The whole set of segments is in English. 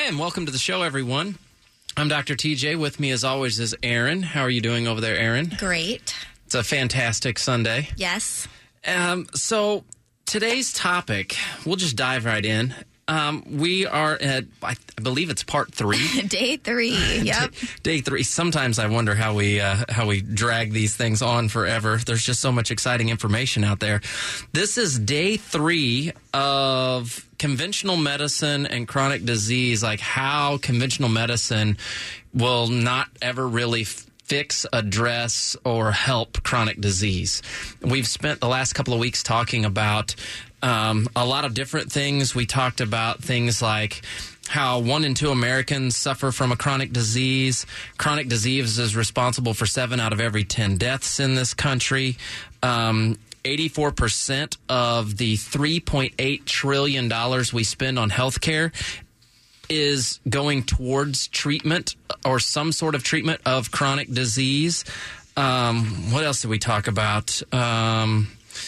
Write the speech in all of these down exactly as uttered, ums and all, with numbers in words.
Hey, and welcome to the show, everyone. I'm Doctor T J. With me, as always, is Aaron. How are you doing over there, Aaron? Great. It's a fantastic Sunday. Yes. Um, so today's topic, we'll just dive right in. Um, we are at, I believe it's part three. Day three. Yep. Day, day three. Sometimes I wonder how we uh, how we drag these things on forever. There's just so much exciting information out there. This is day three of conventional medicine and chronic disease, like how conventional medicine will not ever really fix, address, or help chronic disease. We've spent the last couple of weeks talking about um, a lot of different things. We talked about things like how one in two Americans suffer from a chronic disease. Chronic disease is responsible for seven out of every ten deaths in this country. Um, eighty-four percent of the three point eight trillion dollars we spend on healthcare is going towards treatment or some sort of treatment of chronic disease. Um, what else did we talk about? Um,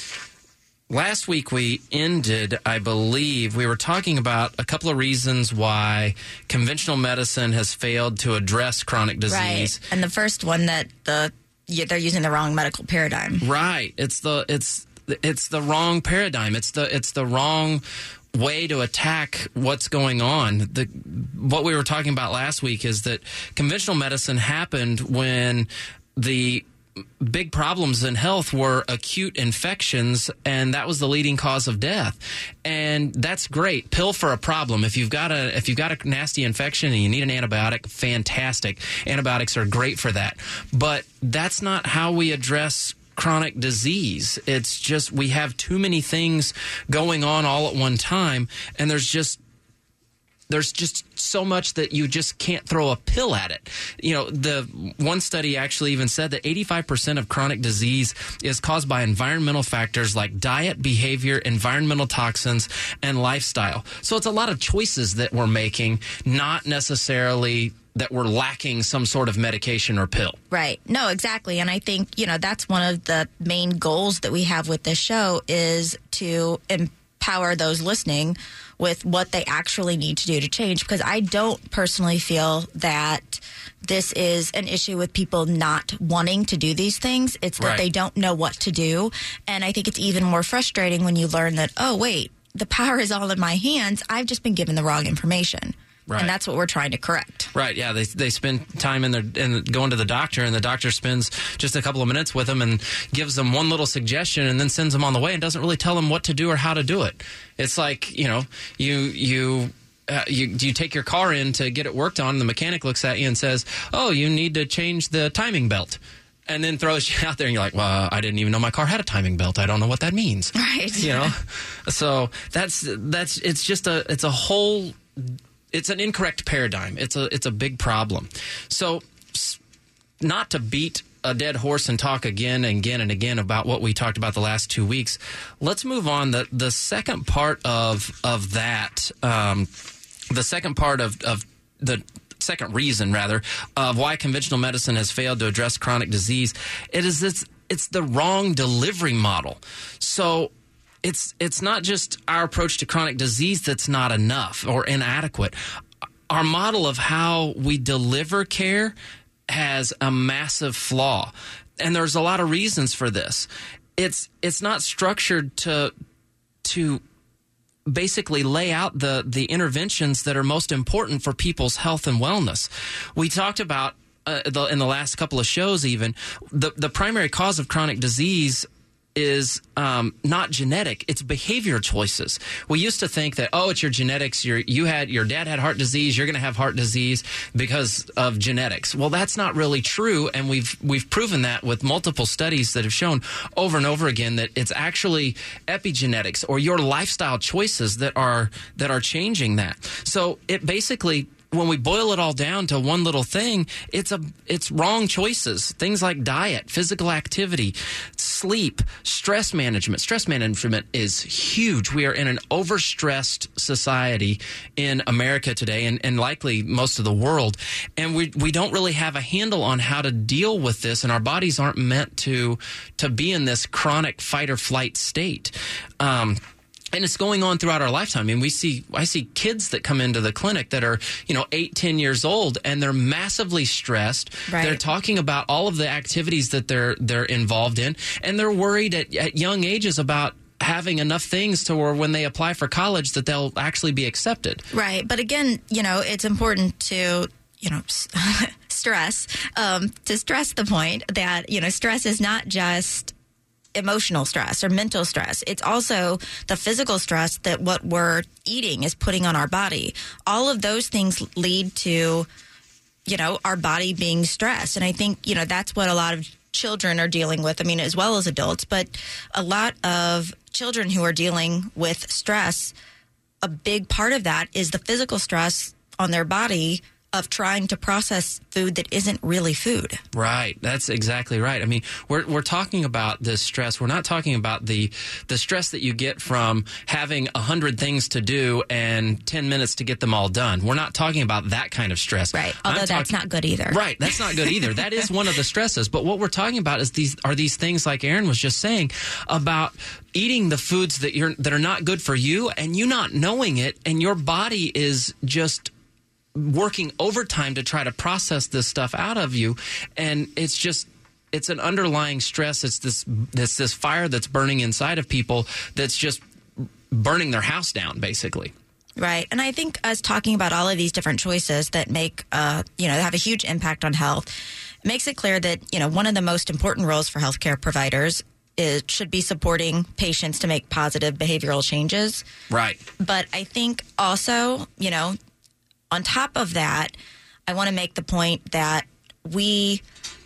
last week we ended, I believe, we were talking about a couple of reasons why conventional medicine has failed to address chronic disease. Right. And the first one that the yeah, they're using the wrong medical paradigm. Right. It's the it's it's the wrong paradigm. It's the it's the wrong way to attack what's going on. The what we were talking about last week is that conventional medicine happened when the big problems in health were acute infections, and that was the leading cause of death. And that's great. Pill for a problem. If you've got a if you've got a nasty infection and you need an antibiotic, fantastic. Antibiotics are great for that. But that's not how we address chronic disease. It's just we have too many things going on all at one time, and there's just there's just so much that you just can't throw a pill at it. You know, the one study actually even said that eighty-five percent of chronic disease is caused by environmental factors like diet, behavior, environmental toxins, and lifestyle. So it's a lot of choices that we're making, not necessarily that we're lacking some sort of medication or pill. Right. No, exactly. And I think, you know, that's one of the main goals that we have with this show is to empower those listening with what they actually need to do to change. Because I don't personally feel that this is an issue with people not wanting to do these things. It's that Right. they don't know what to do. And I think it's even more frustrating when you learn that, oh, wait, the power is all in my hands. I've just been given the wrong information. Right. And that's what we're trying to correct. Right, yeah. They they spend time in their in going to the doctor, and the doctor spends just a couple of minutes with them and gives them one little suggestion and then sends them on the way and doesn't really tell them what to do or how to do it. It's like, you know, you you uh, you you take your car in to get it worked on, and the mechanic looks at you and says, "Oh, you need to change the timing belt." And then throws you out there, and you're like, well, I didn't even know my car had a timing belt. I don't know what that means. Right. You know? So that's that's it's just a it's a whole It's an incorrect paradigm. It's a it's a big problem. So, not to beat a dead horse and talk again and again and again about what we talked about the last two weeks, let's move on. The the second part of of that, um, the second part of, of the second reason, rather, of why conventional medicine has failed to address chronic disease, it is it's it's the wrong delivery model. So, It's it's not just our approach to chronic disease that's not enough or inadequate. Our model of how we deliver care has a massive flaw, and there's a lot of reasons for this. It's it's not structured to to basically lay out the the interventions that are most important for people's health and wellness. We talked about uh, the, in the last couple of shows, even the the primary cause of chronic disease is um, not genetic. It's behavior choices. We used to think that, oh, it's your genetics. Your you had your dad had heart disease. You're going to have heart disease because of genetics. Well, that's not really true, and we've we've proven that with multiple studies that have shown over and over again that it's actually epigenetics or your lifestyle choices that are that are changing that. So it basically, when we boil it all down to one little thing, it's a it's wrong choices. Things like diet, physical activity, sleep, stress management. Stress management is huge. We are in an overstressed society in America today, and, and likely most of the world. And we we don't really have a handle on how to deal with this, and our bodies aren't meant to to be in this chronic fight or flight state. Um, And it's going on throughout our lifetime. I mean, we see, I see kids that come into the clinic that are, you know, eight, ten years old, and they're massively stressed. Right. They're talking about all of the activities that they're they're involved in, and they're worried at, at young ages about having enough things to where when they apply for college that they'll actually be accepted. Right. But again, you know, it's important to, you know, stress, um, to stress the point that, you know, stress is not just emotional stress or mental stress. It's also the physical stress that what we're eating is putting on our body. All of those things lead to, you know, our body being stressed. And I think, you know, that's what a lot of children are dealing with. I mean, as well as adults, but a lot of children who are dealing with stress, a big part of that is the physical stress on their body of trying to process food that isn't really food. Right. That's exactly right. I mean, we're we're talking about this stress. We're not talking about the the stress that you get from having a hundred things to do and ten minutes to get them all done. We're not talking about that kind of stress. Right. Although I'm that's talking, not good either. Right. That's not good either. That is one of the stresses. But what we're talking about is these are these things like Aaron was just saying about eating the foods that you're that are not good for you and you not knowing it, and your body is just working overtime to try to process this stuff out of you, and it's just it's an underlying stress. It's this this this fire that's burning inside of people that's just burning their house down, basically. Right. And I think us talking about all of these different choices that make uh you know have a huge impact on health makes it clear that, you know, one of the most important roles for healthcare providers is should be supporting patients to make positive behavioral changes. Right. But I think also, you know, on top of that, I want to make the point that we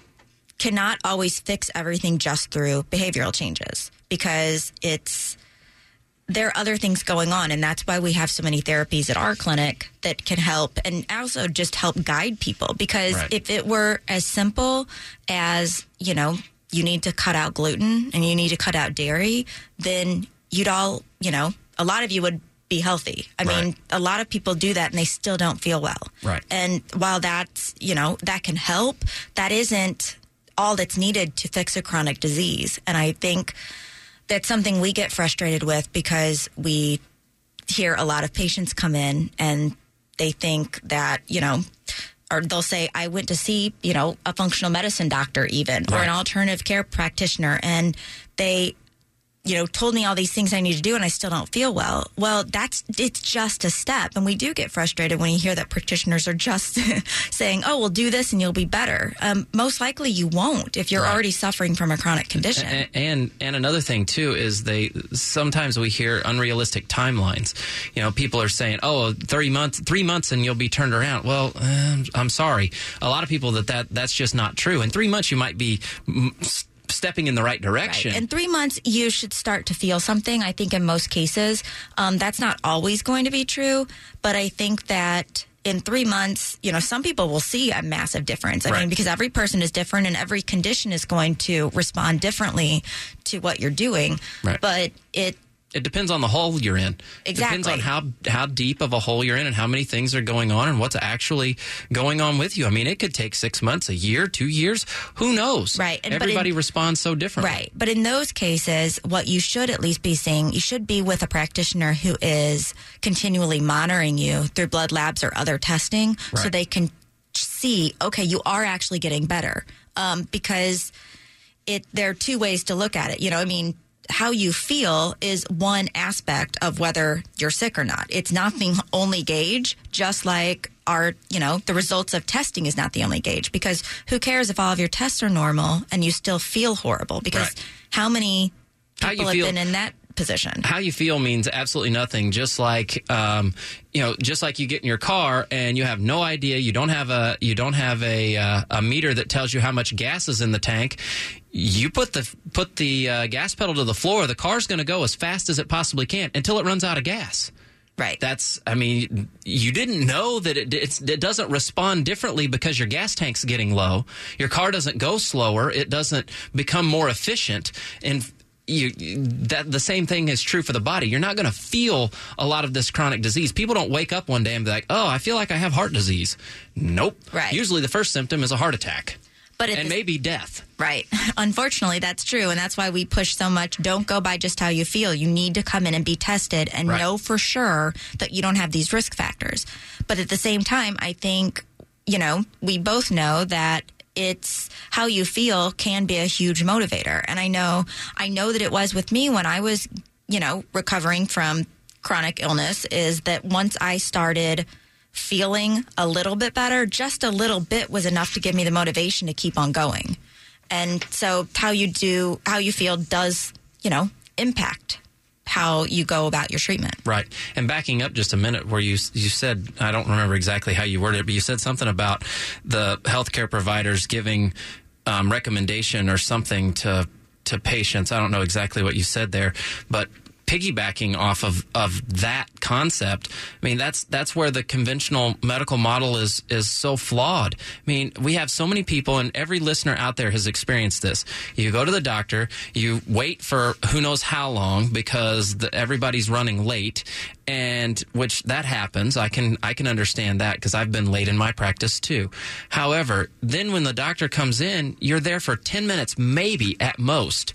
cannot always fix everything just through behavioral changes, because it's there are other things going on, and that's why we have so many therapies at our clinic that can help and also just help guide people. Because Right. if it were as simple as, you know, you need to cut out gluten and you need to cut out dairy, then you'd all, you know, a lot of you would be healthy. I Right. mean, a lot of people do that and they still don't feel well. Right. And while that's, you know, that can help, that isn't all that's needed to fix a chronic disease. And I think that's something we get frustrated with, because we hear a lot of patients come in and they think that, you know, or they'll say, I went to see, you know, a functional medicine doctor even, or Right. an alternative care practitioner, and they, you know, told me all these things I need to do and I still don't feel well. Well, that's, it's just a step. And we do get frustrated when you hear that practitioners are just saying, oh, we'll do this and you'll be better. Um, most likely you won't if you're Right. already suffering from a chronic condition. And, and and another thing too is they sometimes we hear unrealistic timelines. You know, people are saying, "Oh, three months, three months, and you'll be turned around." Well, um, I'm sorry. A lot of people that, that that's just not true. In three months, you might be mm, stepping in the right direction. Right. In three months, you should start to feel something. I think in most cases, um, that's not always going to be true, but I think that in three months, you know, some people will see a massive difference. I Right. mean, because every person is different and every condition is going to respond differently to what you're doing. Right. But it It depends on the hole you're in. Exactly. It depends on how how deep of a hole you're in and how many things are going on and what's actually going on with you. I mean, it could take six months, a year, two years. Who knows? Right. And- but Everybody in- responds so differently. Right. But in those cases, what you should at least be seeing, you should be with a practitioner who is continually monitoring you through blood labs or other testing, so Right. they can see, okay, you are actually getting better. Um, because it there are two ways to look at it. You know, I mean, how you feel is one aspect of whether you're sick or not. It's not the only gauge, just like our, you know, the results of testing is not the only gauge, because who cares if all of your tests are normal and you still feel horrible? Because Right. how many How you people have feel- been in that position? How you feel means absolutely nothing. Just like um, you know, just like you get in your car and you have no idea. You don't have a you don't have a uh, a meter that tells you how much gas is in the tank. You put the put the uh, gas pedal to the floor. The car's going to go as fast as it possibly can until it runs out of gas. Right. That's, I mean, you didn't know that it, it's, it doesn't respond differently because your gas tank's getting low. Your car doesn't go slower. It doesn't become more efficient. And you, that the same thing is true for the body. You're not going to feel a lot of this chronic disease. People don't wake up one day and be like, oh, I feel like I have heart disease. Nope. Right. Usually the first symptom is a heart attack. But and maybe death. Right. Unfortunately, that's true. And that's why we push so much. Don't go by just how you feel. You need to come in and be tested and right. know for sure that you don't have these risk factors. But at the same time, I think, you know, we both know that it's how you feel can be a huge motivator. And I know, I know that it was with me when I was, you know, recovering from chronic illness, is that once I started feeling a little bit better, just a little bit was enough to give me the motivation to keep on going. And so how you do, how you feel does, you know, impact how you go about your treatment. Right. And backing up just a minute, where you you said, I don't remember exactly how you worded it, but you said something about the healthcare providers giving um, recommendation or something to to patients. I don't know exactly what you said there, but piggybacking off of, of that concept, I mean, that's that's where the conventional medical model is is so flawed. I mean, we have so many people, and every listener out there has experienced this. You go to the doctor, you wait for who knows how long because the, everybody's running late, and which that happens. I can I can understand that because I've been late in my practice too. However, then when the doctor comes in, you're there for ten minutes, maybe at most,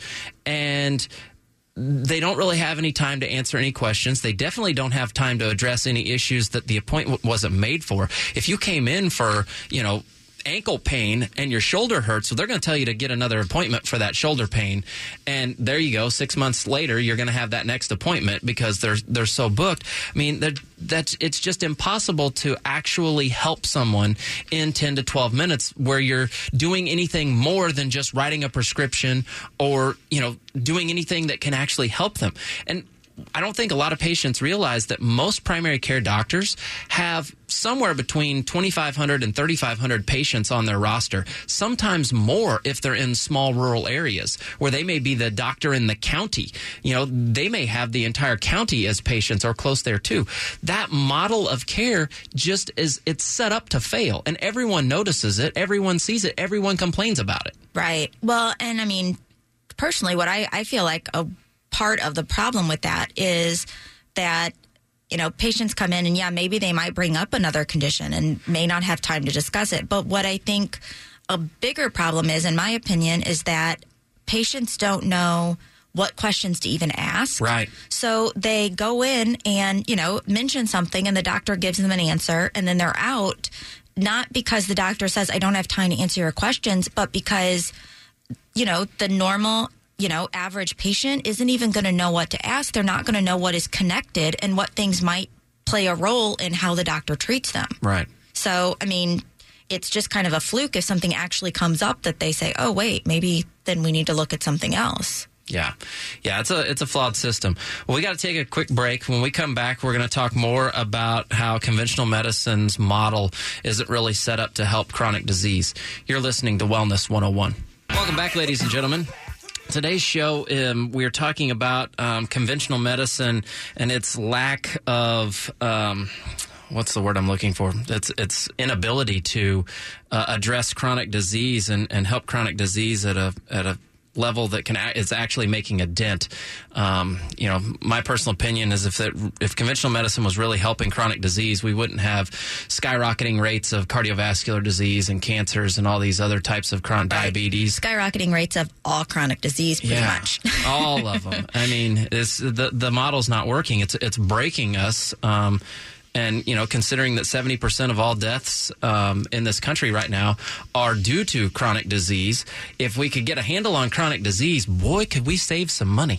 and they don't really have any time to answer any questions. They definitely don't have time to address any issues that the appointment wasn't made for. If you came in for, you know, ankle pain and your shoulder hurts, so they're going to tell you to get another appointment for that shoulder pain. And there you go. Six months later, you're going to have that next appointment because they're they're so booked. I mean, that's it's just impossible to actually help someone in ten to twelve minutes where you're doing anything more than just writing a prescription or, you know, doing anything that can actually help them. And I don't think a lot of patients realize that most primary care doctors have somewhere between twenty-five hundred and thirty-five hundred patients on their roster, sometimes more if they're in small rural areas where they may be the doctor in the county. You know, they may have the entire county as patients or close there too. That model of care just is, it's set up to fail, and everyone notices it, everyone sees it, everyone complains about it. Right. Well, and I mean, personally, what I, I feel like a part of the problem with that is that, you know, patients come in and, yeah, maybe they might bring up another condition and may not have time to discuss it. But what I think a bigger problem is, in my opinion, is that patients don't know what questions to even ask. Right. So they go in and, you know, mention something and the doctor gives them an answer and then they're out, not because the doctor says, I don't have time to answer your questions, but because, you know, the normal you know, average patient isn't even going to know what to ask. They're not going to know what is connected and what things might play a role in how the doctor treats them. Right. So, I mean, it's just kind of a fluke if something actually comes up that they say, oh, wait, maybe then we need to look at something else. Yeah. Yeah, it's a it's a flawed system. Well, we got to take a quick break. When we come back, we're going to talk more about how conventional medicine's model isn't really set up to help chronic disease. You're listening to Wellness one oh one. Welcome back, ladies and gentlemen. Today's show, um, we are talking about um, conventional medicine and its lack of, um, what's the word I'm looking for? It's its inability to uh, address chronic disease and, and help chronic disease at a at a level that can is actually making a dent. Um, you know, my personal opinion is if it, if conventional medicine was really helping chronic disease, we wouldn't have skyrocketing rates of cardiovascular disease and cancers and all these other types of chronic right. diabetes. Skyrocketing rates of all chronic disease, pretty yeah, much. all of them. I mean, it's, the the model's not working. It's it's breaking us. Um, And, you know, considering that seventy percent of all deaths um, in this country right now are due to chronic disease, if we could get a handle on chronic disease, boy, could we save some money.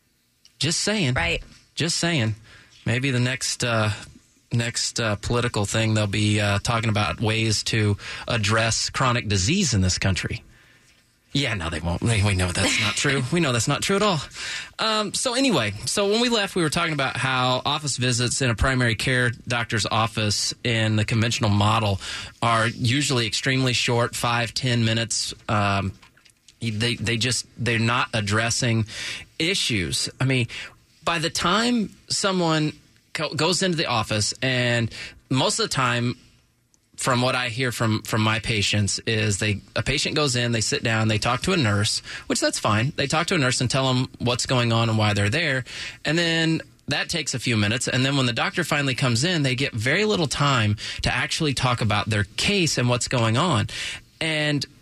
Just saying. Right. Just saying. Maybe the next uh, next uh, political thing, they'll be uh, talking about ways to address chronic disease in this country. Yeah, no, they won't. We know that's not true. We know that's not true at all. Um, so anyway, so when we left, we were talking about how office visits in a primary care doctor's office in the conventional model are usually extremely short, five, ten minutes. Um, they they just they're not addressing issues. I mean, by the time someone co- goes into the office, and most of the time, from what I hear from, from my patients is they a patient goes in, they sit down, they talk to a nurse, which that's fine. They talk to a nurse and tell them what's going on and why they're there. And then that takes a few minutes. And then when the doctor finally comes in, they get very little time to actually talk about their case and what's going on. And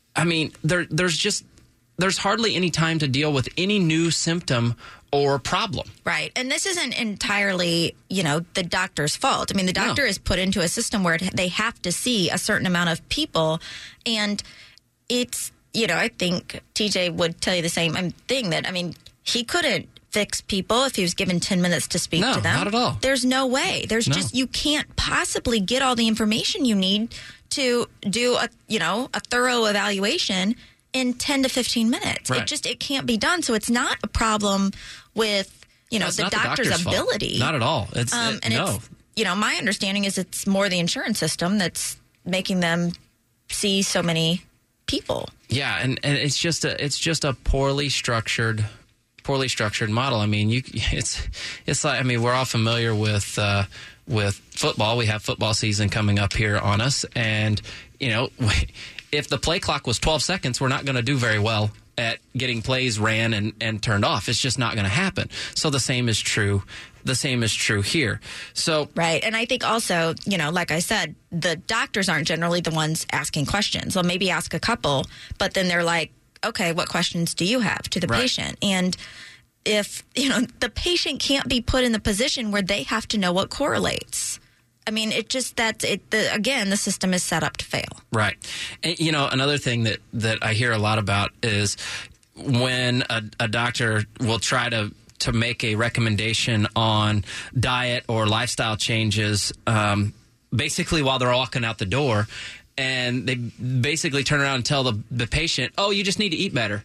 I mean, there there's just there's hardly any time to deal with any new symptom or problem. Right. And this isn't entirely, you know, the doctor's fault. I mean, the doctor No. is put into a system where it, they have to see a certain amount of people. And it's, you know, I think T J would tell you the same thing that, I mean, he couldn't fix people if he was given ten minutes to speak No, to them. not at all. There's no way. There's No. just, you can't possibly get all the information you need to do a, you know, a thorough evaluation in ten to fifteen minutes. Right. It just, it can't be done. So it's not a problem with, you know, No, it's the not doctor's, the doctor's fault. ability. Not at all. It's Um, it- and no. it's, you know, my understanding is it's more the insurance system that's making them see so many people. Yeah, and, and it's just a it's just a poorly structured poorly structured model. I mean, you it's it's like I mean, we're all familiar with uh, with football. We have football season coming up here on us, and you know, if the play clock was twelve seconds, we're not going to do very well at getting plays ran and, and turned off. It's just not going to happen. So the same is true. The same is true here. So Right. And I think also, you know, like I said, the doctors aren't generally the ones asking questions. Well, maybe ask a couple, but then they're like, okay, what questions do you have to the Right. patient? And if, you know, the patient can't be put in the position where they have to know what correlates. I mean, it just, that's it. The, again, the system is set up to fail. Right. And, you know, another thing that, that I hear a lot about is when a, a doctor will try to, to make a recommendation on diet or lifestyle changes, um, basically while they're walking out the door, and they basically turn around and tell the, the patient, oh, you just need to eat better.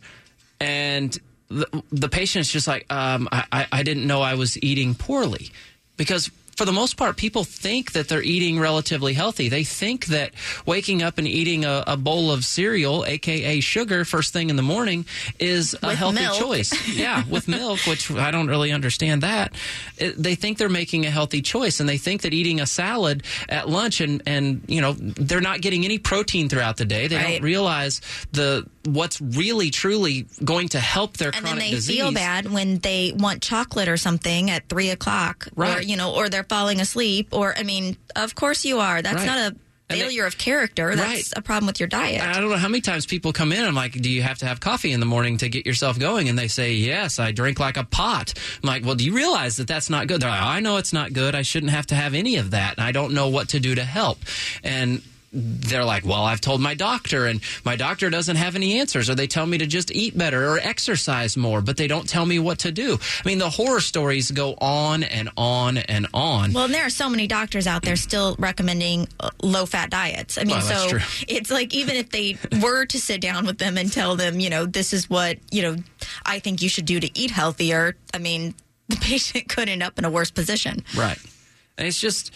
And the, the patient's just like, um, I, I didn't know I was eating poorly. Because for the most part, people think that they're eating relatively healthy. They think that waking up and eating a, a bowl of cereal, a k a sugar, first thing in the morning is a With healthy milk. choice. Yeah, with milk, which I don't really understand that. It, they think they're making a healthy choice, and they think that eating a salad at lunch and, and you know, they're not getting any protein throughout the day. They Right. don't realize the what's really, truly going to help their And chronic then they disease. feel bad when they want chocolate or something at three o'clock, or Right. you know, or they're falling asleep. Or I mean, of course you are. That's Right. not a And they- failure of character. That's Right. a problem with your diet. I don't know how many times people come in. I'm like, do you have to have coffee in the morning to get yourself going? And they say, yes, I drink like a pot. I'm like, well, do you realize that that's not good? They're like, I know it's not good. I shouldn't have to have any of that. And I don't know what to do to help. And they're like, well, I've told my doctor, and my doctor doesn't have any answers, or they tell me to just eat better or exercise more, but they don't tell me what to do. I mean, the horror stories go on and on and on. Well, and there are so many doctors out there still recommending uh, low-fat diets. I mean, Well, that's so true. it's like even if they were to sit down with them and tell them, you know, this is what, you know, I think you should do to eat healthier, I mean, the patient could end up in a worse position. Right. And it's just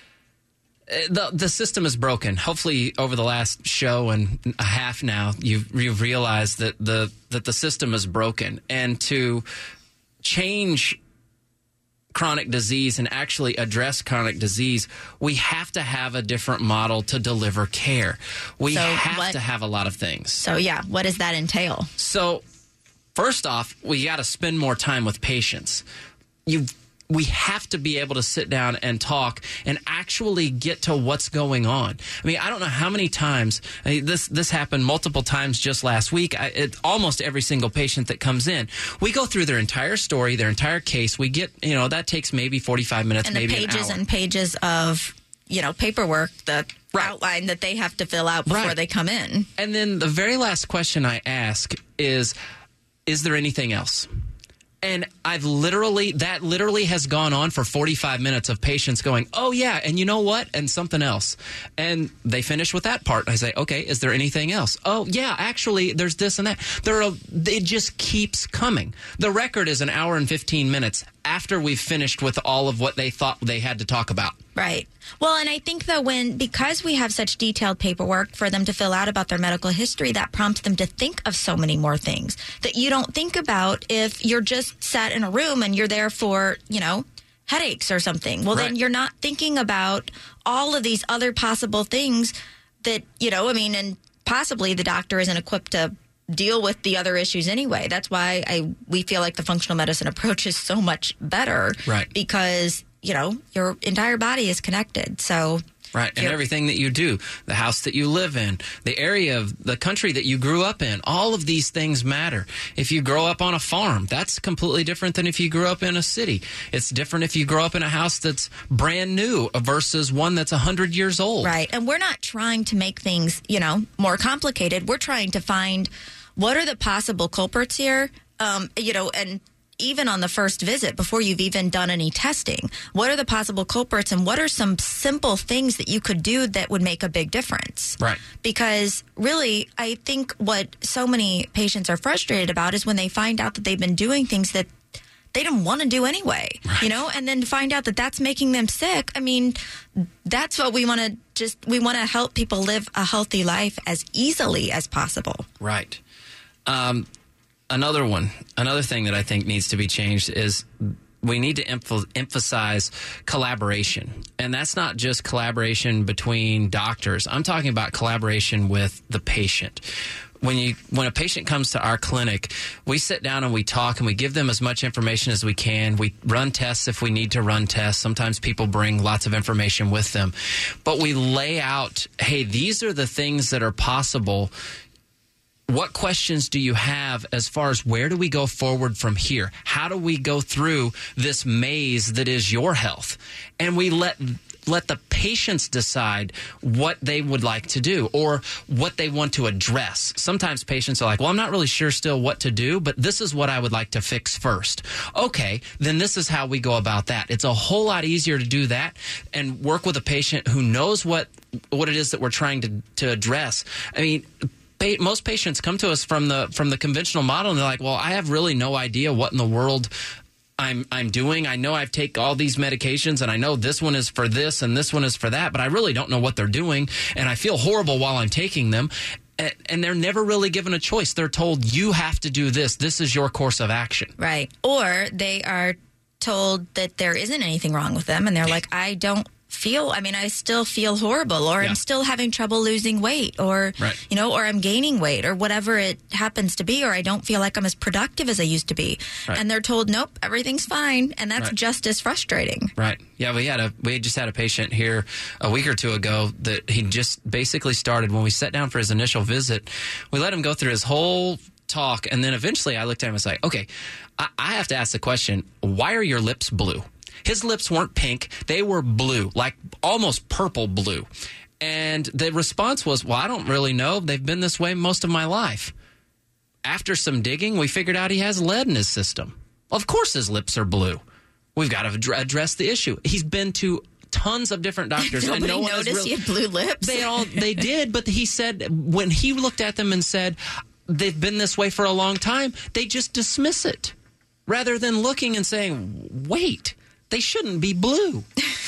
the the system is broken. Hopefully, over the last show and a half now, you've you've realized that the that the system is broken, and to change chronic disease and actually address chronic disease, we have to have a different model to deliver care. We So have what- to have a lot of things. So, yeah, what does that entail? So, first off, we got to spend more time with patients. You, we have to be able to sit down and talk and actually get to what's going on. I mean, I don't know how many times I mean, this this happened multiple times just last week. I, it, almost every single patient that comes in, we go through their entire story, their entire case. We get, you know, that takes maybe forty-five minutes, And maybe the pages an hour. and pages of, you know, paperwork, the Right. outline that they have to fill out before Right. they come in. And then the very last question I ask is, is there anything else? And I've literally, that literally has gone on for forty-five minutes of patients going, oh, yeah, and you know what? And something else. And they finish with that part. I say, okay, is there anything else? Oh, yeah, actually, there's this and that. There are, it just keeps coming. The record is an hour and fifteen minutes after we've finished with all of what they thought they had to talk about. Right. Well, and I think that when, because we have such detailed paperwork for them to fill out about their medical history, that prompts them to think of so many more things that you don't think about if you're just sat in a room and you're there for, you know, headaches or something. Well, then Right. you're not thinking about all of these other possible things that, you know, I mean, and possibly the doctor isn't equipped to deal with the other issues anyway. That's why I we feel like the functional medicine approach is so much better. Right. Because, you know, your entire body is connected. So Right, and You're- everything that you do, the house that you live in, the area of the country that you grew up in, all of these things matter. If you grow up on a farm, that's completely different than if you grew up in a city. It's different if you grow up in a house that's brand new versus one that's one hundred years old. Right. And we're not trying to make things, you know, more complicated. We're trying to find what are the possible culprits here, um, you know, and even on the first visit, before you've even done any testing, what are the possible culprits and what are some simple things that you could do that would make a big difference? Right. Because really, I think what so many patients are frustrated about is when they find out that they've been doing things that they didn't want to do anyway, right. you know, and then to find out that that's making them sick. I mean, that's what we want to just, we want to help people live a healthy life as easily as possible. Right. Um, Another one, another thing that I think needs to be changed is we need to emph- emphasize collaboration. And that's not just collaboration between doctors. I'm talking about collaboration with the patient. When you when a patient comes to our clinic, we sit down and we talk and we give them as much information as we can. We run tests if we need to run tests. Sometimes people bring lots of information with them. But we lay out, hey, these are the things that are possible. What questions do you have as far as where do we go forward from here? How do we go through this maze that is your health? And we let let the patients decide what they would like to do or what they want to address. Sometimes patients are like, well, I'm not really sure still what to do, but this is what I would like to fix first. Okay, then this is how we go about that. It's a whole lot easier to do that and work with a patient who knows what what it is that we're trying to, to address. I mean, Pa- most patients come to us from the from the conventional model, and they're like, well, I have really no idea what in the world I'm I'm doing. I know I take all these medications, and I know this one is for this and this one is for that, but I really don't know what they're doing, and I feel horrible while I'm taking them. And, and they're never really given a choice. They're told, you have to do this. This is your course of action. Right. Or they are told that there isn't anything wrong with them, and they're like, I don't feel, I mean, I still feel horrible, or Yeah. I'm still having trouble losing weight, or, Right. you know, or I'm gaining weight, or whatever it happens to be, or I don't feel like I'm as productive as I used to be. Right. And they're told, nope, everything's fine. And that's Right. just as frustrating. Right. Yeah, we had a we just had a patient here a week or two ago that he just basically started when we sat down for his initial visit. We let him go through his whole talk, and then eventually I looked at him and was like, okay, I, I have to ask the question, why are your lips blue? His lips weren't pink. They were blue, like almost purple blue. And the response was, well, I don't really know. They've been this way most of my life. After some digging, we figured out he has lead in his system. Of course his lips are blue. We've got to ad- address the issue. He's been to tons of different doctors. Nobody and no one has noticed really, he had blue lips. They all they did, but he said when he looked at them and said they've been this way for a long time, they just dismiss it rather than looking and saying, wait, they shouldn't be blue.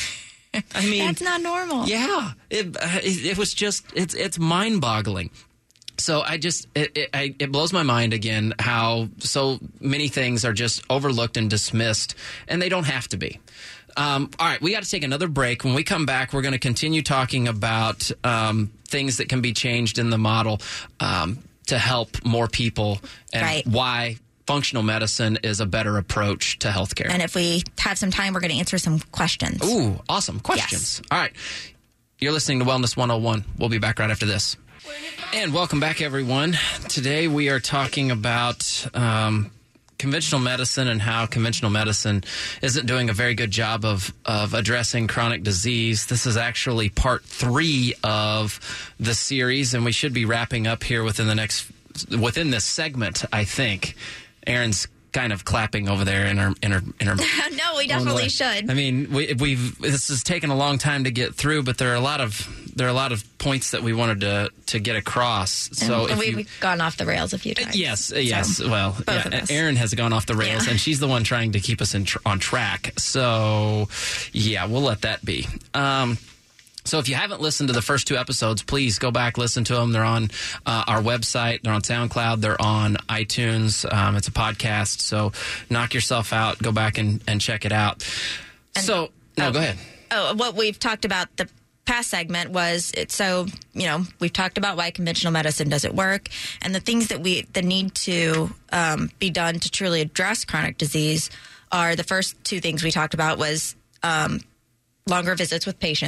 I mean, That's not normal. Yeah, it, it, it was just it's it's mind-boggling. So I just it, it, I, it blows my mind again how so many things are just overlooked and dismissed, and they don't have to be. Um, all right, we got to take another break. When we come back, we're going to continue talking about um, things that can be changed in the model um, to help more people and Right. why functional medicine is a better approach to healthcare. And if we have some time, we're going to answer some questions. Ooh, awesome questions. All right. You're listening to Wellness one oh one. We'll be back right after this. And welcome back, everyone. Today we are talking about um, conventional medicine and how conventional medicine isn't doing a very good job of, of addressing chronic disease. This is actually part three of the series, and we should be wrapping up here within the next within this segment, I think. Erin's kind of clapping over there in her in her in her. No, we definitely should. I mean, we, we've this has taken a long time to get through, but there are a lot of there are a lot of points that we wanted to to get across. So and if we've you, gone off the rails a few times. yes, yes. So, well, both of yeah, us. Erin has gone off the rails, Yeah. and she's the one trying to keep us in tr- on track. So, yeah, we'll let that be. Um, So if you haven't listened to the first two episodes, please go back, listen to them. They're on uh, our website. They're on SoundCloud. They're on iTunes. Um, it's a podcast. So knock yourself out. Go back and, and check it out. And- so, no, oh. go ahead. Oh, what we've talked about the past segment was it, so you know we've talked about why conventional medicine doesn't work and the things that we that need to um, be done to truly address chronic disease are the first two things we talked about was um, longer visits with patients.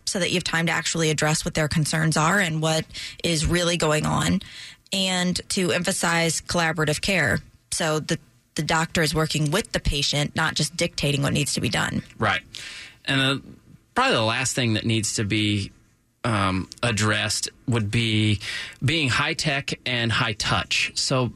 so that you have time to actually address what their concerns are and what is really going on, and to emphasize collaborative care. So the the doctor is working with the patient, not just dictating what needs to be done. Right. And uh, probably the last thing that needs to be um, addressed would be being high tech and high touch. So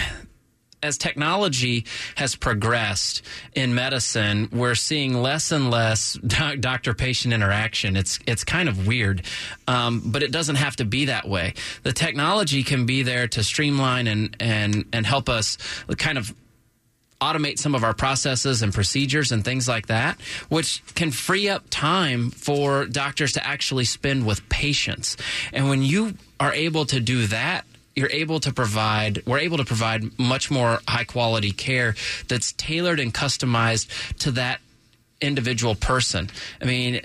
as technology has progressed in medicine, we're seeing less and less doc- doctor-patient interaction. It's it's kind of weird, um, but it doesn't have to be that way. The technology can be there to streamline and and and help us kind of automate some of our processes and procedures and things like that, which can free up time for doctors to actually spend with patients. And when you are able to do that, you're able to provide, we're able to provide much more high quality care that's tailored and customized to that individual person. I mean,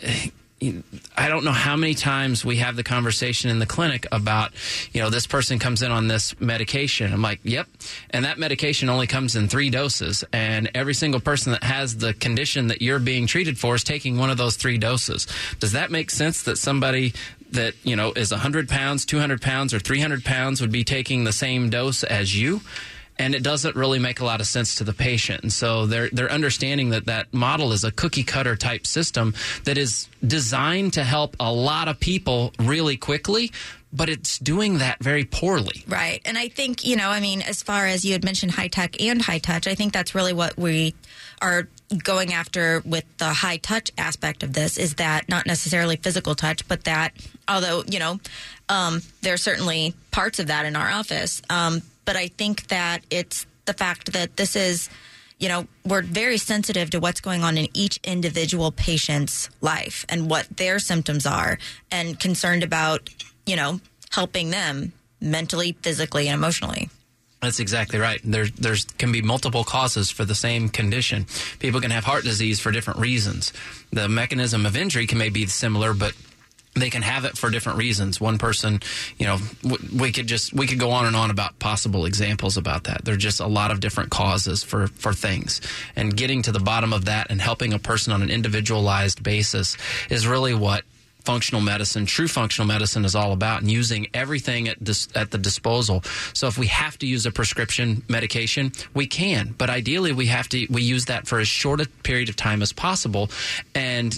I don't know how many times we have the conversation in the clinic about, you know, this person comes in on this medication. I'm like, yep. And that medication only comes in three doses. And every single person that has the condition that you're being treated for is taking one of those three doses. Does that make sense that somebody that, you know, is one hundred pounds, two hundred pounds, or three hundred pounds would be taking the same dose as you? And it doesn't really make a lot of sense to the patient. And so they're they're understanding that that model is a cookie cutter type system that is designed to help a lot of people really quickly, but it's doing that very poorly. Right. And I think, you know, I mean, as far as you had mentioned high tech and high touch, I think that's really what we are going after with the high touch aspect of this, is that not necessarily physical touch, but that, although, you know, um, there are certainly parts of that in our office. Um, but I think that it's the fact that this is, you know, we're very sensitive to what's going on in each individual patient's life and what their symptoms are, and concerned about, you know, helping them mentally, physically, and emotionally. That's exactly right. There there's can be multiple causes for the same condition. People can have heart disease for different reasons. The mechanism of injury can maybe be similar, but they can have it for different reasons. One person, you know, we could just we could go on and on about possible examples about that. There are just a lot of different causes for, for things. And getting to the bottom of that and helping a person on an individualized basis is really what functional medicine, true functional medicine, is all about, and using everything at dis, at the disposal. So if we have to use a prescription medication, we can. But ideally, we have to we use that for as short a period of time as possible, and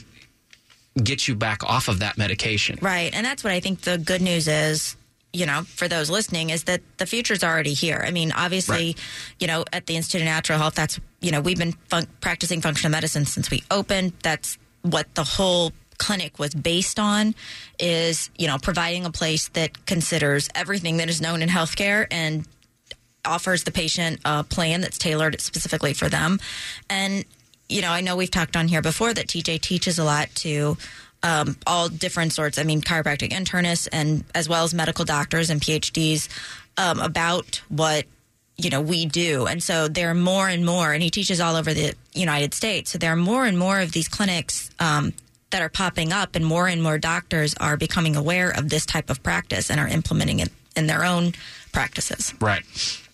get you back off of that medication. Right. And that's what I think the good news is, you know, for those listening, is that the future's already here. I mean, obviously, right. you know, at the Institute of Natural Health, that's, you know, we've been fun- practicing functional medicine since we opened. That's what the whole clinic was based on, is, you know, providing a place that considers everything that is known in healthcare and offers the patient a plan that's tailored specifically for them. And you know, I know we've talked on here before that T J teaches a lot to um, all different sorts, I mean, chiropractic internists, and as well as medical doctors and P H Ds um, about what, you know, we do. And so there are more and more, and he teaches all over the United States. So there are more and more of these clinics um, that are popping up, and more and more doctors are becoming aware of this type of practice and are implementing it in their own practices. Right.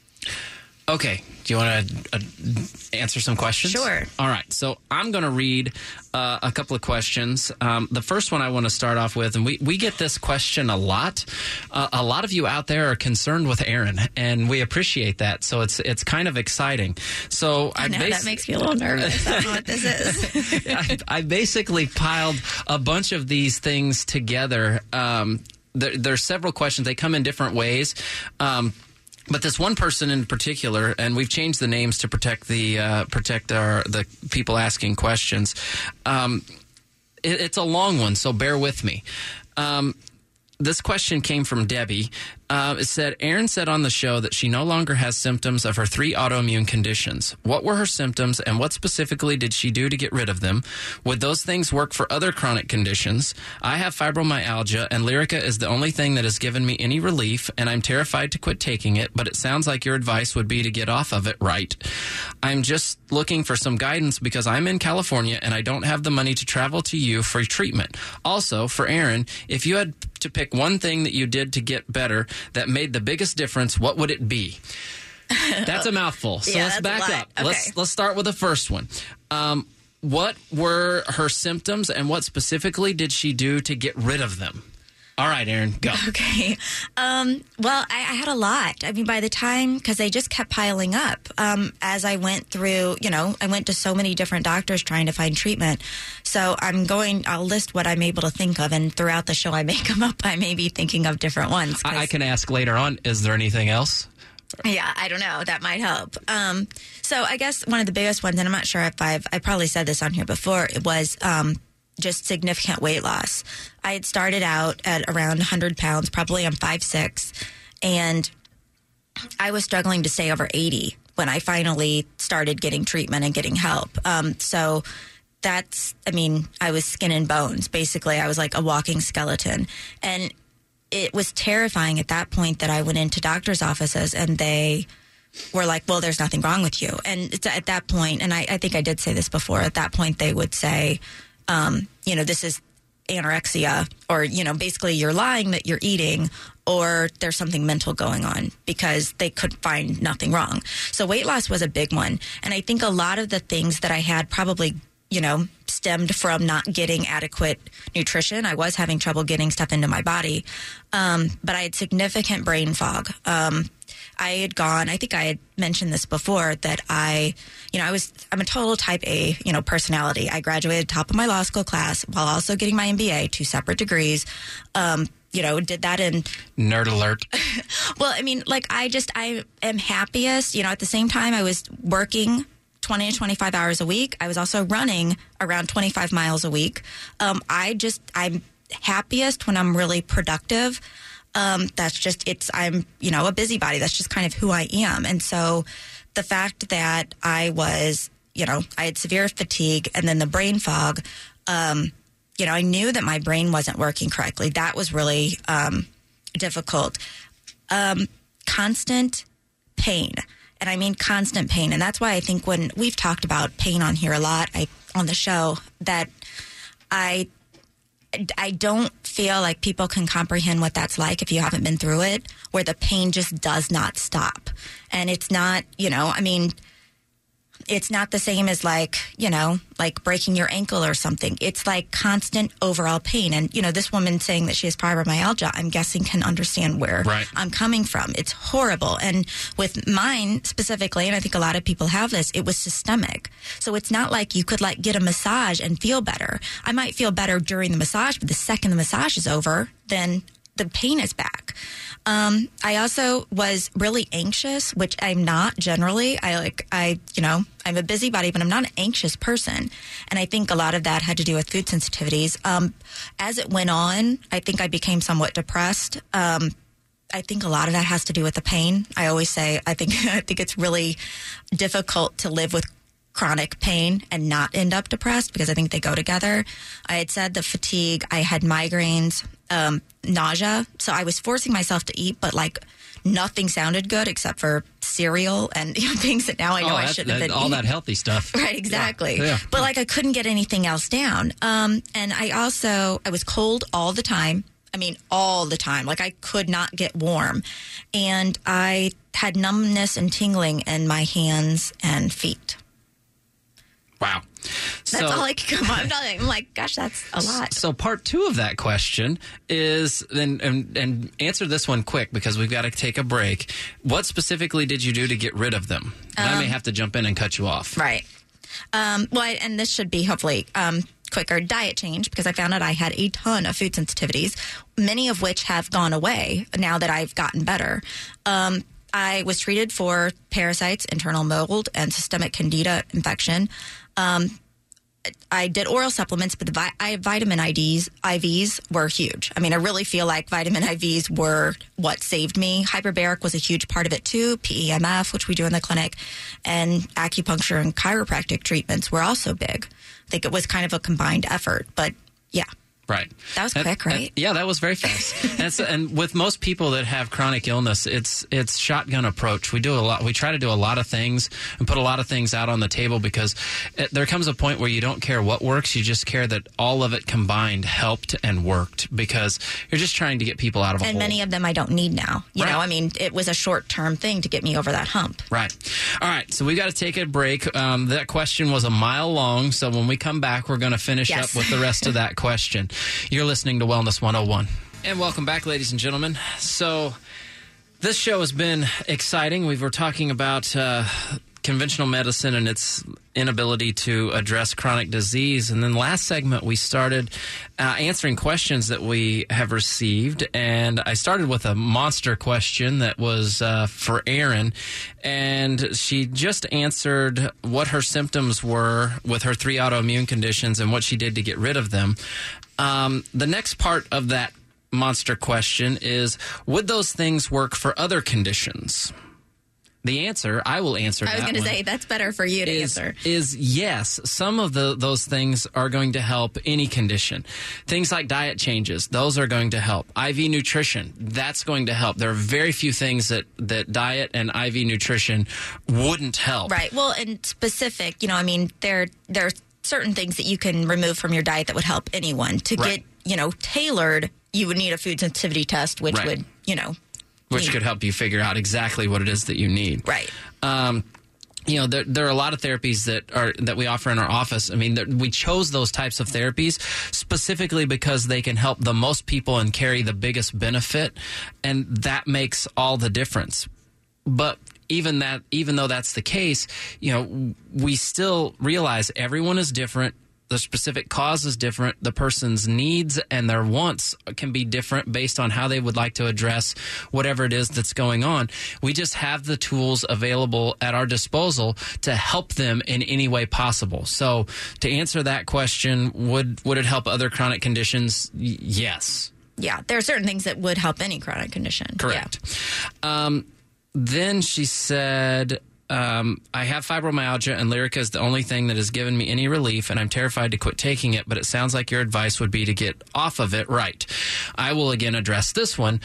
Okay. Do you want to uh, answer some questions? Sure. All right. So I'm going to read uh, a couple of questions. Um, the first one I want to start off with, and we, we get this question a lot. Uh, a lot of you out there are concerned with Erin, and we appreciate that. So it's it's kind of exciting. So I, I know, bas- that makes me a little nervous. I don't know what this is. I, I basically piled a bunch of these things together. Um, there, there's several questions. They come in different ways. Um, But this one person in particular, and we've changed the names to protect the uh, protect our the people asking questions. Um, it, it's a long one, so bear with me. Um, this question came from Debbie. Uh, it said, Erin said on the show that she no longer has symptoms of her three autoimmune conditions. What were her symptoms, and what specifically did she do to get rid of them? Would those things work for other chronic conditions? I have fibromyalgia, and Lyrica is the only thing that has given me any relief, and I'm terrified to quit taking it, but it sounds like your advice would be to get off of it, right? I'm just looking for some guidance because I'm in California, and I don't have the money to travel to you for treatment. Also, for Erin, if you had to pick one thing that you did to get better that made the biggest difference, what would it be? That's a mouthful. So yeah, let's back up. Okay. Let's let's start with the first one. Um, what were her symptoms, and what specifically did she do to get rid of them? All right, Erin, go. Okay. Um, well, I, I had a lot. I mean, by the time, because they just kept piling up. Um, as I went through, you know, I went to so many different doctors trying to find treatment. So I'm going, I'll list what I'm able to think of, and throughout the show I may come up, I may be thinking of different ones. I, I can ask later on, is there anything else? Yeah, I don't know. That might help. Um, so I guess one of the biggest ones, and I'm not sure if I've, I probably said this on here before, it was um, just significant weight loss. I had started out at around one hundred pounds, probably I'm five six, and I was struggling to stay over eighty when I finally started getting treatment and getting help. Um, so that's, I mean, I was skin and bones. Basically, I was like a walking skeleton. And it was terrifying at that point that I went into doctor's offices and they were like, well, there's nothing wrong with you. And it's at that point, and I, I think I did say this before, at that point they would say, um, you know, this is anorexia, or, you know, basically you're lying that you're eating, or there's something mental going on, because they could find nothing wrong. So weight loss was a big one. And I think a lot of the things that I had probably, you know, stemmed from not getting adequate nutrition. I was having trouble getting stuff into my body. Um, but I had significant brain fog. Um, I had gone, I think I had mentioned this before, that I, you know, I was, I'm a total type A, you know, personality. I graduated top of my law school class while also getting my M B A, two separate degrees. Um, you know, did that in... Nerd alert. Well, I mean, like, I just, I am happiest, you know, at the same time I was working twenty to twenty-five hours a week. I was also running around twenty-five miles a week. Um, I just, I'm happiest when I'm really productive. Um, that's just, it's, I'm, you know, a busybody. That's just kind of who I am. And so the fact that I was, you know, I had severe fatigue and then the brain fog, um, you know, I knew that my brain wasn't working correctly. That was really um, difficult. Um, constant pain. And I mean constant pain. And that's why I think when we've talked about pain on here a lot, I, on the show, that I I don't feel like people can comprehend what that's like if you haven't been through it, where the pain just does not stop. And it's not, you know, I mean, it's not the same as like, you know, like breaking your ankle or something. It's like constant overall pain. And, you know, this woman saying that she has fibromyalgia, I'm guessing can understand where right. I'm coming from. It's horrible. And with mine specifically, and I think a lot of people have this, it was systemic. So it's not like you could like get a massage and feel better. I might feel better during the massage, but the second the massage is over, then the pain is back. Um, I also was really anxious, which I'm not generally. I like, I, you know, I'm a busybody, but I'm not an anxious person. And I think a lot of that had to do with food sensitivities. Um, as it went on, I think I became somewhat depressed. Um, I think a lot of that has to do with the pain. I always say, I think, I think it's really difficult to live with chronic pain and not end up depressed, because I think they go together. I had said the fatigue, I had migraines, um, nausea. So I was forcing myself to eat, but like nothing sounded good except for cereal and, you know, things that now I know oh, I shouldn't have been all eating. that healthy stuff. Right, exactly. Yeah. Yeah. But like I couldn't get anything else down. Um, and I also, I was cold all the time. I mean, all the time. Like I could not get warm. And I had numbness and tingling in my hands and feet. Wow. That's so, all I can come on. I'm like, gosh, that's a lot. So part two of that question is, and, and, and answer this one quick because we've got to take a break. What specifically did you do to get rid of them? And um, I may have to jump in and cut you off. Right. Um, well, I, and this should be hopefully um, quicker. Diet change, because I found out I had a ton of food sensitivities, many of which have gone away now that I've gotten better. Um, I was treated for parasites, internal mold, and systemic candida infection. Um, I did oral supplements, but the vi- I, vitamin I Ds, I Vs were huge. I mean, I really feel like vitamin I Vs were what saved me. Hyperbaric was a huge part of it too. P E M F, which we do in the clinic, and acupuncture and chiropractic treatments were also big. I think it was kind of a combined effort, but yeah. Right. That was And- quick, right? and- yeah, that was very fast. and, it's, and with most people that have chronic illness, it's it's shotgun approach. We do a lot. We try to do a lot of things and put a lot of things out on the table because it, there comes a point where you don't care what works. You just care that all of it combined helped and worked because you're just trying to get people out of a And hole. many of them I don't need now. You Right. know, I mean, it was a short-term thing to get me over that hump. Right. All right. So we got to take a break. Um, that question was a mile long. So when we come back, we're going to finish Yes. up with the rest of that question. You're listening to Wellness one oh one. And welcome back, ladies and gentlemen. So this show has been exciting. We were talking about uh, conventional medicine and its inability to address chronic disease. And then last segment, we started uh, answering questions that we have received. And I started with a monster question that was uh, for Erin. And she just answered what her symptoms were with her three autoimmune conditions and what she did to get rid of them. Um, the next part of that monster question is, would those things work for other conditions? The answer, I will answer I was that going to one, say, that's better for you to is, answer. is yes. Some of the those things are going to help any condition. Things like diet changes, those are going to help. I V nutrition, that's going to help. There are very few things that, that diet and I V nutrition wouldn't help. Right. Well, and specific, you know, I mean, there there are certain things that you can remove from your diet that would help anyone. To Right. get, you know, tailored, you would need a food sensitivity test, which Right. would, you know. Which need- could help you figure out exactly what it is that you need. Right. Um, you know, there, there are a lot of therapies that are that we offer in our office. I mean, there, we chose those types of therapies specifically because they can help the most people and carry the biggest benefit, and that makes all the difference. But even that, even though that's the case, you know, we still realize everyone is different. The specific cause is different. The person's needs and their wants can be different based on how they would like to address whatever it is that's going on. We just have the tools available at our disposal to help them in any way possible. So to answer that question, would, would it help other chronic conditions? Y- yes. Yeah. There are certain things that would help any chronic condition. Correct. Um, then she said, um, I have fibromyalgia and Lyrica is the only thing that has given me any relief, and I'm terrified to quit taking it, but it sounds like your advice would be to get off of it. Right. I will again address this one.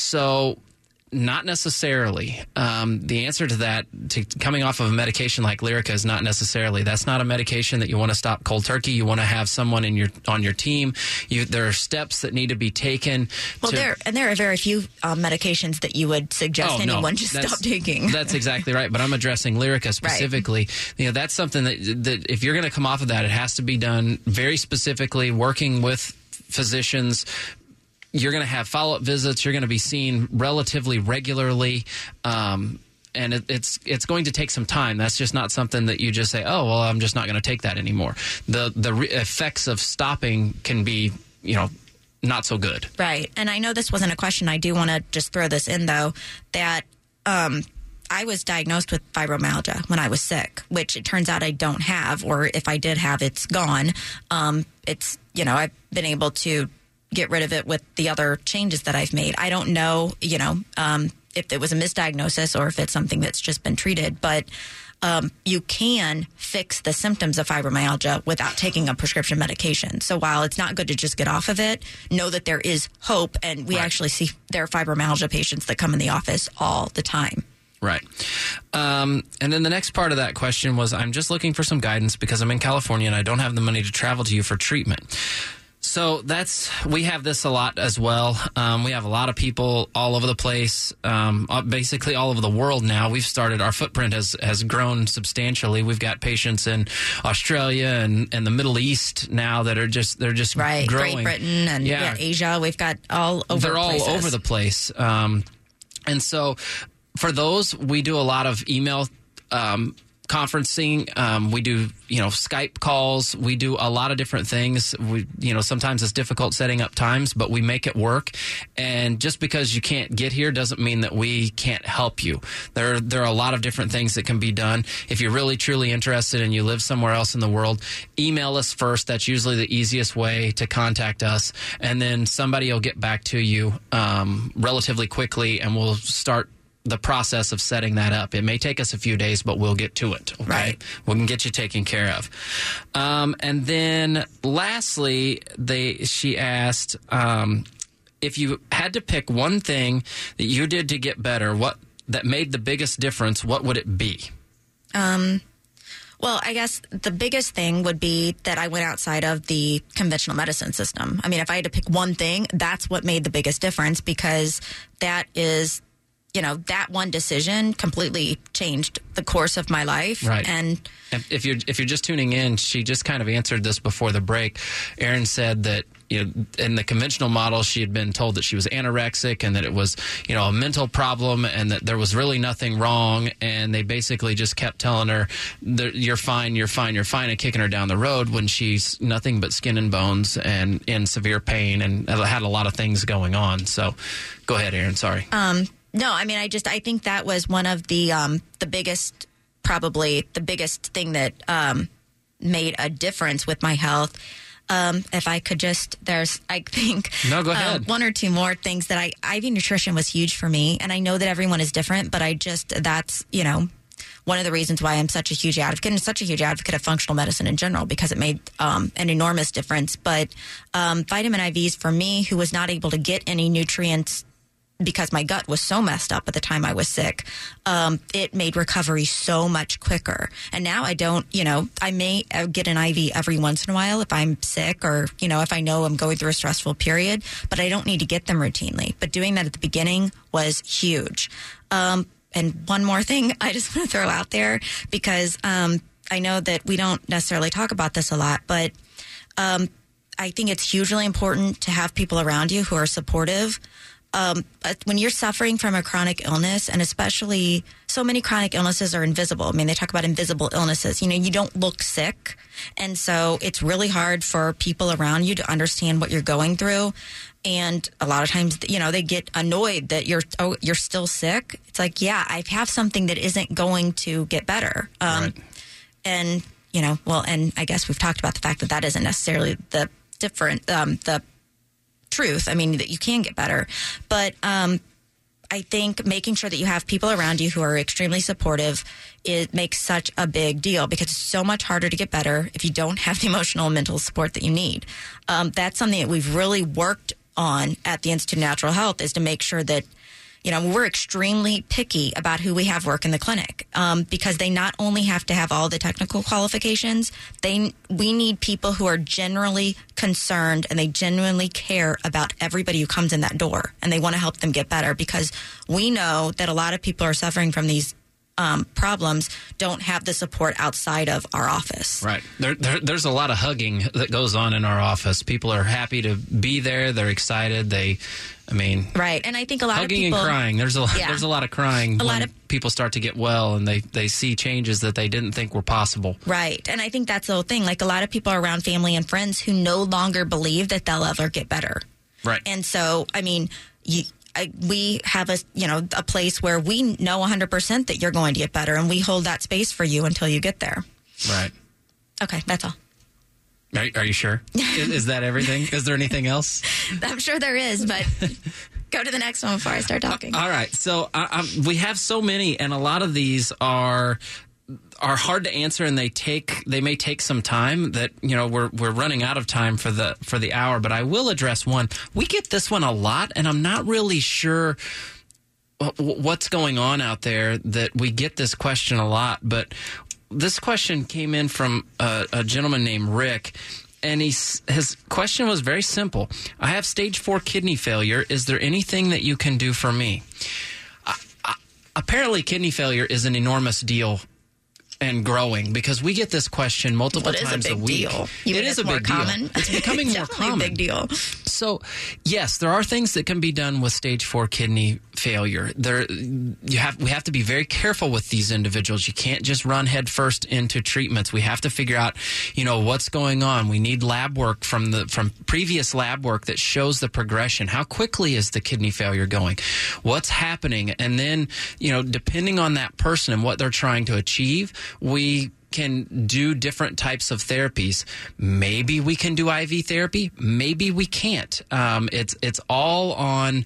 So not necessarily. Um, the answer to that, to coming off of a medication like Lyrica, is not necessarily. That's not a medication that you want to stop cold turkey. You want to have someone in your on your team. You, there are steps that need to be taken. Well, to, there and there are very few um, medications that you would suggest Oh, no. anyone just That's- stop taking. That's exactly right. But I'm addressing Lyrica specifically. You know, that's something that, that if you're going to come off of that, it has to be done very specifically, working with physicians. You're going to have follow-up visits. You're going to be seen relatively regularly. Um, and it, it's it's going to take some time. That's just not something that you just say, oh, well, I'm just not going to take that anymore. The, the re- effects of stopping can be, you know, not so good. Right. And I know this wasn't a question. I do want to just throw this in, though, that um, I was diagnosed with fibromyalgia when I was sick, which it turns out I don't have, or if I did have, it's gone. Um, it's, you know, I've been able to get rid of it with the other changes that I've made. I don't know, you know, um, if it was a misdiagnosis or if it's something that's just been treated, but um, you can fix the symptoms of fibromyalgia without taking a prescription medication. So while it's not good to just get off of it, know that there is hope. And we Right. actually see there are fibromyalgia patients that come in the office all the time. Right. Um, and then the next part of that question was, I'm just looking for some guidance because I'm in California and I don't have the money to travel to you for treatment. So that's, we have this a lot as well. Um, we have a lot of people all over the place, um, basically all over the world now. We've started, our footprint has, has grown substantially. We've got patients in Australia and, and the Middle East now that are just, they're just Right. growing. Great Britain and Yeah. yeah, Asia. We've got all over They're all places. over the place. Um, and so for those, we do a lot of email um, conferencing. Um, we do, you know, Skype calls. We do a lot of different things. We, you know, sometimes it's difficult setting up times, but we make it work. And just because you can't get here doesn't mean that we can't help you. There, there are a lot of different things that can be done. If you're really, truly interested and you live somewhere else in the world, email us first. That's usually the easiest way to contact us. And then somebody will get back to you um, relatively quickly, and we'll start the process of setting that up. It may take us a few days, but we'll get to it. Okay? Right. We can get you taken care of. Um, and then lastly, they she asked, um, if you had to pick one thing that you did to get better, what that made the biggest difference, what would it be? Um, well, I guess the biggest thing would be that I went outside of the conventional medicine system. I mean, if I had to pick one thing, that's what made the biggest difference, because that is, you know, that one decision completely changed the course of my life. Right. And if you're if you're just tuning in, she just kind of answered this before the break. Erin said that, you know, in the conventional model, she had been told that she was anorexic and that it was, you know, a mental problem and that there was really nothing wrong. And they basically just kept telling her, you're fine, you're fine, you're fine, and kicking her down the road when she's nothing but skin and bones and in severe pain and had a lot of things going on. So go ahead, Erin. Sorry. Um, no, I mean, I just I think that was one of the um, the biggest, probably the biggest thing that um, made a difference with my health. Um, if I could just, there's, I think, no, go ahead. Uh, one or two more things that I, I V nutrition was huge for me. And I know that everyone is different, but I just, that's, you know, one of the reasons why I'm such a huge advocate and such a huge advocate of functional medicine in general, because it made um, an enormous difference. But um, vitamin I Vs for me, who was not able to get any nutrients because my gut was so messed up at the time I was sick, um, it made recovery so much quicker. And now I don't, you know, I may get an I V every once in a while if I'm sick or, you know, if I know I'm going through a stressful period, but I don't need to get them routinely. But doing that at the beginning was huge. Um, and one more thing I just want to throw out there, because um, I know that we don't necessarily talk about this a lot, but um, I think it's hugely important to have people around you who are supportive. Um, when you're suffering from a chronic illness, and especially so many chronic illnesses are invisible. I mean, they talk about invisible illnesses. You know, you don't look sick. And so it's really hard for people around you to understand what you're going through. And a lot of times, you know, they get annoyed that you're, oh, you're still sick. It's like, yeah, I have something that isn't going to get better. Um, right. And, you know, well, and I guess we've talked about the fact that that isn't necessarily the different, um, the truth. I mean, that you can get better. But um, I think making sure that you have people around you who are extremely supportive, it makes such a big deal, because it's so much harder to get better if you don't have the emotional and mental support that you need. Um, that's something that we've really worked on at the Institute of Natural Health, is to make sure that, you know, we're extremely picky about who we have work in the clinic, um, because they not only have to have all the technical qualifications, they we need people who are generally concerned and they genuinely care about everybody who comes in that door, and they want to help them get better, because we know that a lot of people are suffering from these Um, problems, don't have the support outside of our office. Right. There, there, there's a lot of hugging that goes on in our office. People are happy to be there. They're excited. They, I mean, right. And I think a lot hugging of people, and crying. There's a yeah. there's a lot of crying a when lot of, people start to get well and they they see changes that they didn't think were possible. Right. And I think that's the whole thing. Like, a lot of people are around family and friends who no longer believe that they'll ever get better. Right. And so, I mean, you. I, we have a, you know, a place where we know one hundred percent that you're going to get better, and we hold that space for you until you get there. Right. Okay, that's all. Are, are you sure? is, is that everything? Is there anything else? I'm sure there is, but go to the next one before I start talking. All right. So uh, um, we have so many, and a lot of these are are hard to answer, and they take they may take some time. That, you know, we're we're running out of time for the for the hour, but I will address one. We get this one a lot, and I'm not really sure what's going on out there that we get this question a lot. But this question came in from a, a gentleman named Rick, and he's, his question was very simple. I have stage four kidney failure. Is there anything that you can do for me? I, I, apparently, kidney failure is an enormous deal and growing, because we get this question multiple well, times a, a week. Deal. You it is a big common? deal. It's becoming it's more definitely common. A big deal. So, yes, there are things that can be done with stage four kidney failure. There, you have we have to be very careful with these individuals. You can't just run headfirst into treatments. We have to figure out, you know, what's going on. We need lab work from the from previous lab work that shows the progression. How quickly is the kidney failure going? What's happening? And then, you know, depending on that person and what they're trying to achieve, we can do different types of therapies. Maybe we can do I V therapy. Maybe we can't. Um, it's it's all on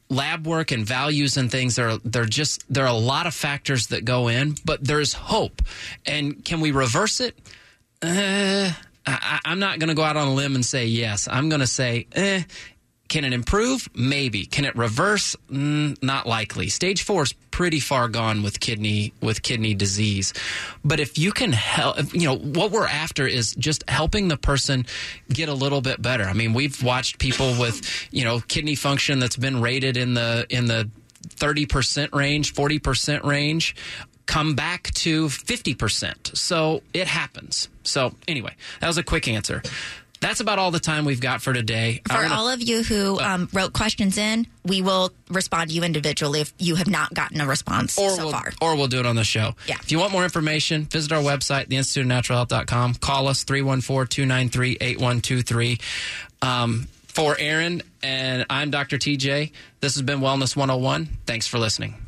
lab work and values and things are they're just there are a lot of factors that go in, but there's hope. And can we reverse it? Uh, I, I'm not going to go out on a limb and say yes. I'm going to say, eh. Can it improve? Maybe. Can it reverse? Mm, not likely. Stage four is pretty far gone with kidney with kidney disease. But if you can help, you know, what we're after is just helping the person get a little bit better. I mean, we've watched people with, you know, kidney function that's been rated in the in the thirty percent range, forty percent range, come back to fifty percent. So it happens. So anyway, that was a quick answer. That's about all the time we've got for today. For gonna, all of you who um, wrote questions in, we will respond to you individually if you have not gotten a response or so we'll, far. Or we'll do it on the show. Yeah. If you want more information, visit our website, the institute of natural health dot com. Call us, three one four, two nine three, eight one two three. Um, for Aaron, and I'm Doctor T J, this has been Wellness one oh one. Thanks for listening.